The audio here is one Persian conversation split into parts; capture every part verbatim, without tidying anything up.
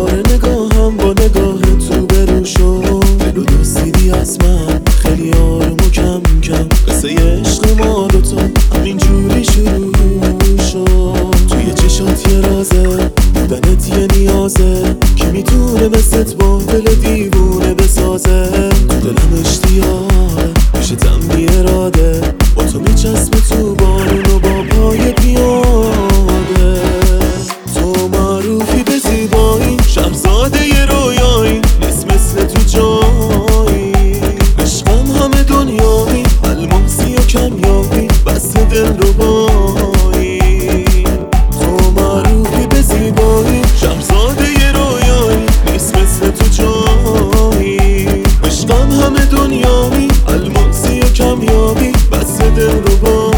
دوباره نگاهم با نگاه تو برو شد. دلو دستیدی از من خیلی آروم و کم کم. قصه عشق ما دوتا همینجوری شروع شد. توی چشات یه رازه، بودنت یه نیازه. کی میتونه مثلت با دل دیوونه بسازه؟ دلم اشتیاقه پیشتم بی اراده، با تو میچسبه تو بارون و با پای پیاده. تو معروفی به زیبایی، شهرزاده ی رویایی، نیست مثل تو جایی. عشقم همه دنیایی، الماسی و کمیابی، بس دل رو بایی. تو معروفی به زیبایی، شهرزاده ی رویایی، نیست مثل تو جایی. عشقم همه دنیایی، الماسی و کمیابی، بس دل رو بایی.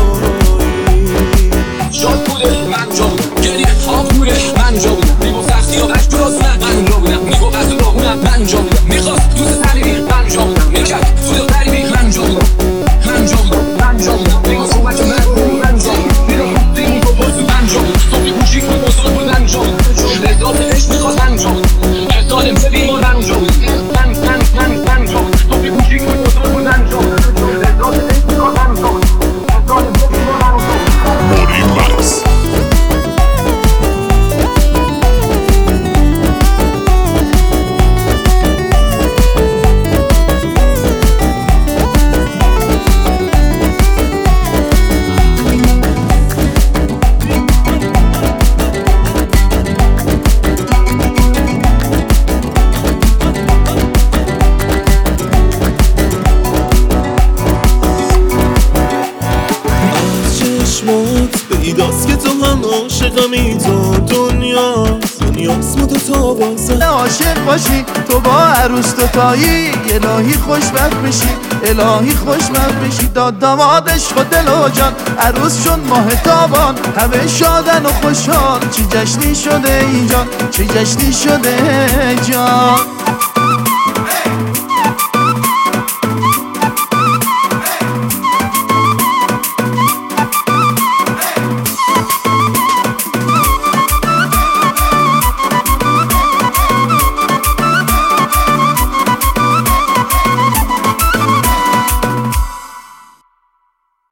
شاد بوده من جا بودم، گریه خواب بوده من جا بودم. میگفت سختی و بش درست نه من جا بودم. میگفت از راهونم من جا بودم. میخواست دوست طریبی من جا بودم. میکرد سود طریبی من جا بودم. من جا بودم من جا بودم. میگفت صحبت من من جا بودم. میگفت دیمون تو بازو من جا بودم. صبحی کوچیک بود بزرگ بود من جا بودم. لذات عشق میخواست من جا بودم. ظالم سلیم و من جا بودم. من من من من جا بودم. صبحی کوچیک بود بزرگ بود من جا بودم. لذات عشق میخواست من جا بودم. ظالم سلیم و من جا بودم. Money Max. پیداست که تو هم عاشقمی. تو دنیاست دنیاست ما تو تا بازه. عاشق باشی تو با عروس دوتایی، الهی خوشبخت بشی الهی خوشبخت بشی. داد دامادش خود دل و جان، عروس شد ماه تابان. همه شادن و خوشحال، چی جشنی شده اینجا چی جشنی شده جان.